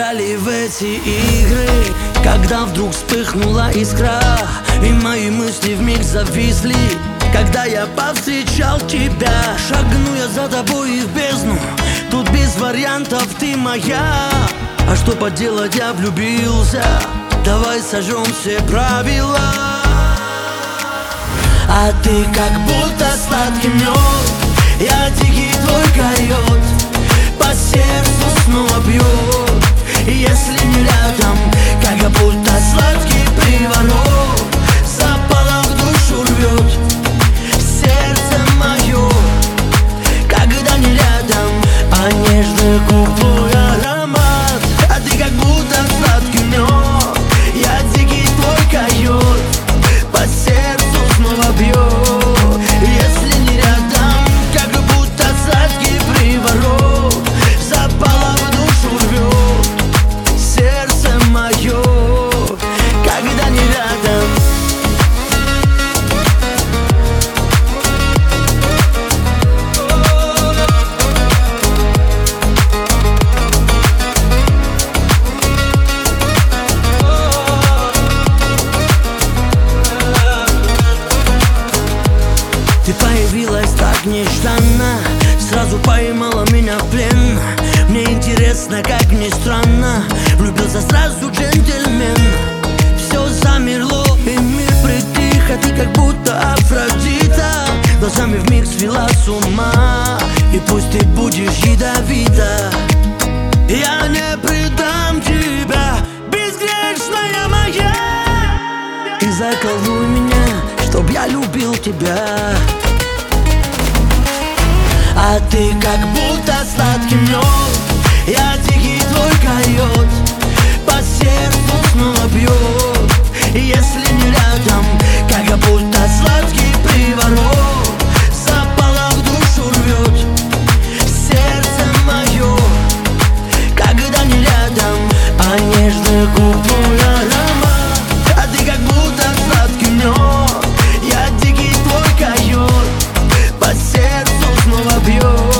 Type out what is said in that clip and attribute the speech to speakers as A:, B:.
A: играли в эти игры, когда вдруг вспыхнула искра, и мои мысли вмиг зависли, когда я повстречал тебя. Шагну я за тобой и в бездну, тут без вариантов ты моя. А что поделать, я влюбился, давай сожжем все правила. А ты как будто сладкий мед, я дикий твой койот, по сердцу снова бьет, если не рядом, как будто сладкий приворот, запала в душу рвет сердце мое, когда не рядом, а нежный губ твой аромат. А ты как будто сладкий мед, я дикий твой койот, по сердцу снова бьет, если не рядом, как будто сладкий приворот, запала в душу рвет сердце мое, когда не рядом. Ты появилась так нежданно, сразу поймала меня в плен. Мне интересно, как ни странно, влюбился сразу джентльмен. Все замерло, и мир притих, а ты как будто Афродита, глазами вмиг свела с ума, и пусть ты будешь ядовита, я не предам тебя, безгрешная моя. И заколдуй меня, чтоб я любил тебя. А ты как будто сладкий мед, я дикий твой койот, по сердцу снова бьет, если не рядом, как будто сладкий приворот, запала в душу рвет сердце мое, когда не рядом, а нежный губ твой аромат. А ты как будто сладкий мед, я дикий твой койот, по сердцу снова бьет.